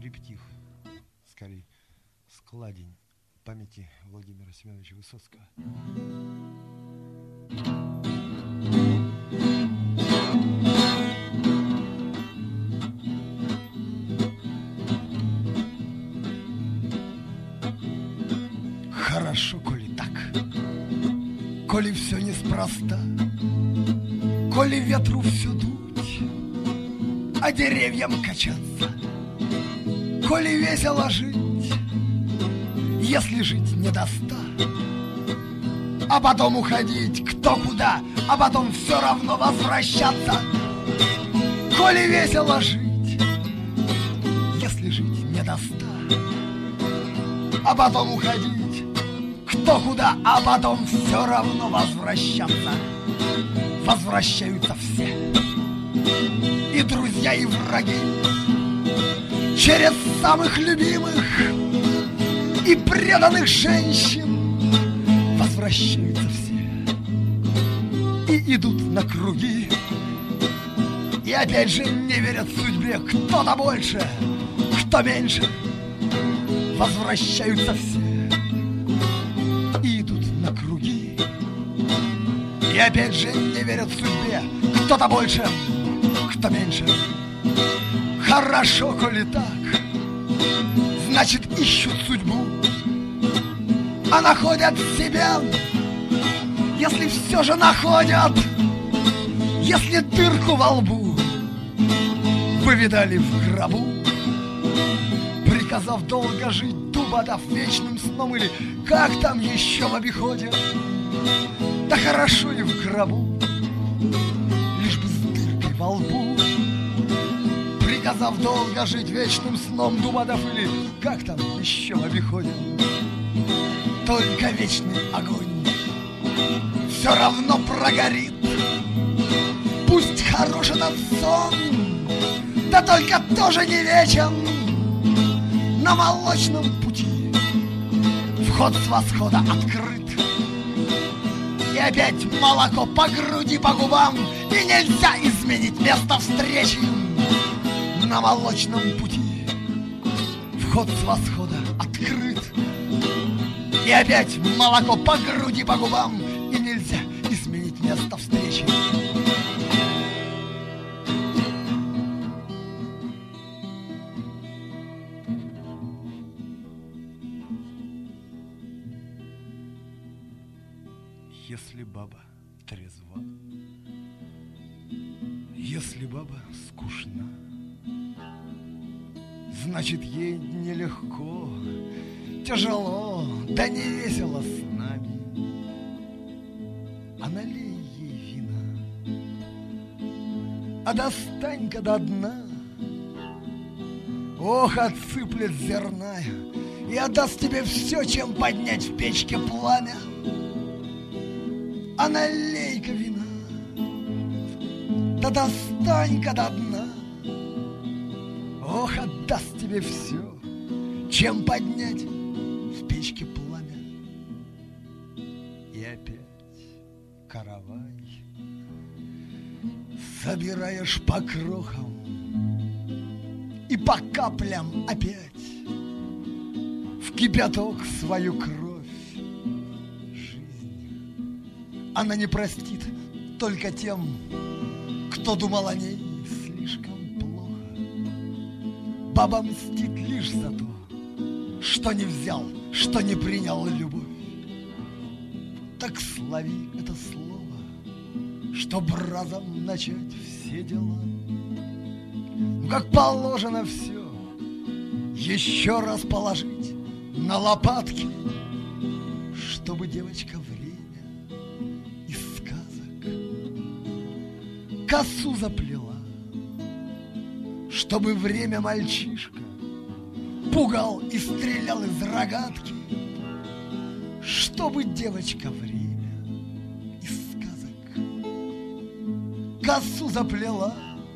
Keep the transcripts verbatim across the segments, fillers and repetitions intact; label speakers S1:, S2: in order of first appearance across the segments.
S1: триптих, скорее, складень памяти Владимира Семеновича Высоцкого. Хорошо, коли так, коли все неспроста, коли ветру все дуть, а деревьям качаться, коли весело жить, если жить не до ста, а потом уходить кто куда, а потом все равно возвращаться, коли весело жить, если жить не до ста, а потом уходить кто куда, а потом все равно возвращаться. Возвращаются все, и друзья, и враги, через самых любимых и преданных женщин возвращаются все и идут на круги, и опять же не верят судьбе, кто-то больше, кто меньше. Возвращаются все и идут на круги, и опять же не верят судьбе, кто-то больше, кто меньше. Хорошо, коли так, значит, ищут судьбу, а находят себя, если все же находят, если дырку во лбу вы видали в гробу, приказав долго жить, дуба дав вечным сном, или как там еще в обиходе. Да хорошо и в гробу, лишь бы с дыркой во лбу, приказав долго жить вечным сном, дуба дав, или как там еще в обиходе. Только вечный огонь все равно прогорит. Пусть хорош этот сон, да только тоже не вечен. На молочном пути вход с восхода открыт, и опять молоко по груди, по губам, и нельзя изменить место встречи. На молочном пути вход с восхода открыт, и опять молоко по груди, по губам, и нельзя изменить место встречи. Если баба трезва, если баба скучна, значит, ей нелегко, тяжело, да не весело с нами. А налей ей вина, а достань-ка до дна. Ох, отсыплет зерна и отдаст тебе все, чем поднять в печке пламя. А налей-ка вина, да достань-ка до дна. Ох, отдаст тебе все, чем поднять в печке пламя. И опять каравай собираешь по крохам и по каплям опять в кипяток свою кровь. Она не простит только тем, кто думал о ней слишком плохо. Баба мстит лишь за то, что не взял, что не принял любовь. Так слови это слово, чтоб разом начать все дела. Ну, как положено все, еще раз положить на лопатки, чтобы девочка время косу заплела, чтобы время мальчишка пугал и стрелял из рогатки, чтобы девочка время из сказок косу заплела,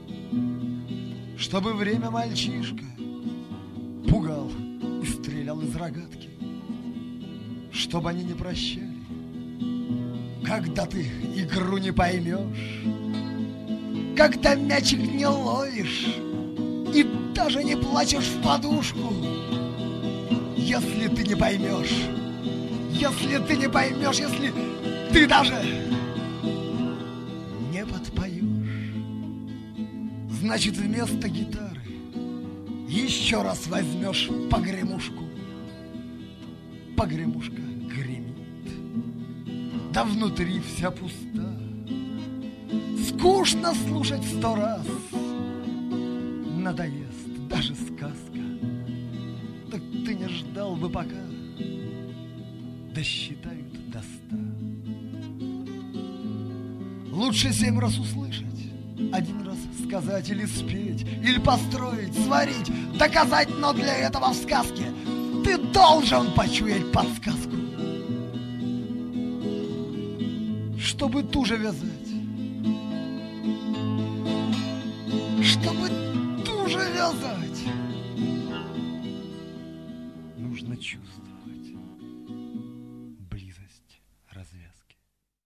S1: чтобы время мальчишка пугал и стрелял из рогатки, чтобы они не прощали, когда ты игру не поймешь, когда мячик не ловишь и даже не плачешь в подушку. Если ты не поймешь, если ты не поймешь, если ты даже не подпоешь, значит, вместо гитары еще раз возьмешь погремушку. Погремушка гремит, да внутри вся пуста. Скучно слушать сто раз, надоест даже сказка. Так ты не ждал бы пока досчитают до ста. Лучше семь раз услышать, один раз сказать или спеть, или построить, сварить, доказать, но для этого в сказке ты должен почуять подсказку. Чтобы ту же вязать, чтобы ту же вязать, нужно чувствовать близость развязки.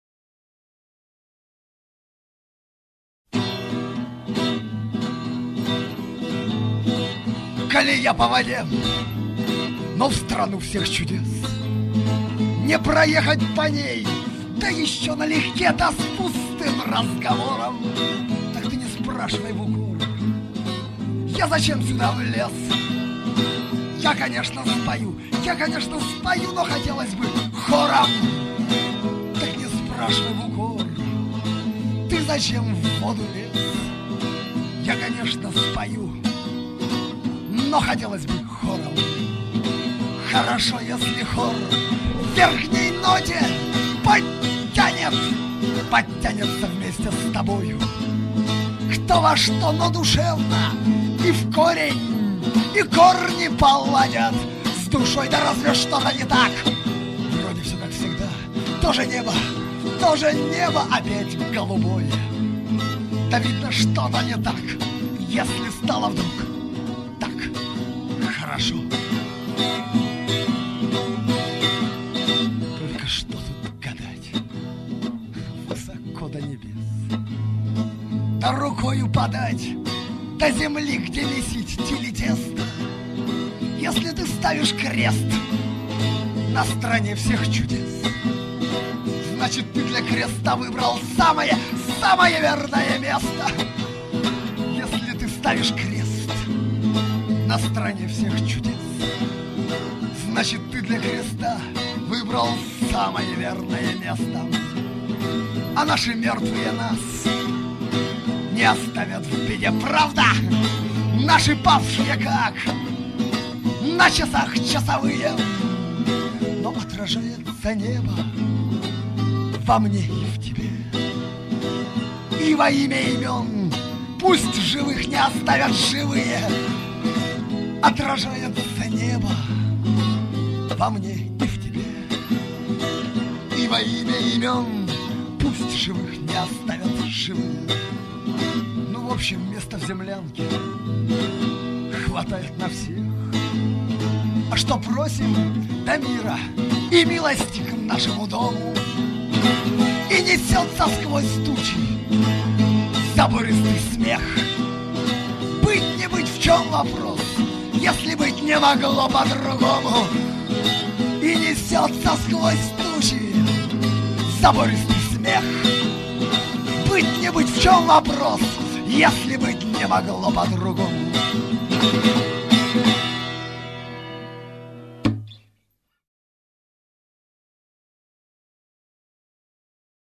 S1: Колея по воде, но в страну всех чудес не проехать по ней, да еще налегке, да с пустым разговором. Так ты не спрашивай в укор, я зачем сюда влез? Я, конечно, спою, я, конечно, спою, но хотелось бы хором. Так не спрашивай в укор, ты зачем в воду лез? Я, конечно, спою, но хотелось бы хором. Хорошо, если хор в верхней ноте подтянет, подтянется вместе с тобою. Кто во что, но душевно, и в корень, и корни поладят с душой. Да разве что-то не так? Вроде все как всегда, тоже небо, тоже небо опять голубое. Да видно, что-то не так, если стало вдруг так хорошо. Только что тут гадать, высоко до небес, да рукою подать до земли, где месить телетесто. Если ты ставишь крест на стороне всех чудес, значит, ты для креста выбрал самое, самое верное место. Если ты ставишь крест на стороне всех чудес, значит, ты для креста выбрал самое верное место. А наши мертвые нас не оставят в беде, правда? Наши павшие как на часах часовые, но отражается небо во мне и в тебе. И во имя имен пусть живых не оставят живые. Отражается небо во мне и в тебе. И во имя имен пусть живых не оставят живые. Ну, в общем, места в землянке хватает на всех. А что просим? До мира и милости к нашему дому. И несется сквозь тучи забористый смех. Быть не быть, в чем вопрос, если быть не могло по-другому. И несется сквозь тучи забористый смех. Быть не быть, в чем вопрос, если быть не могло по-другому.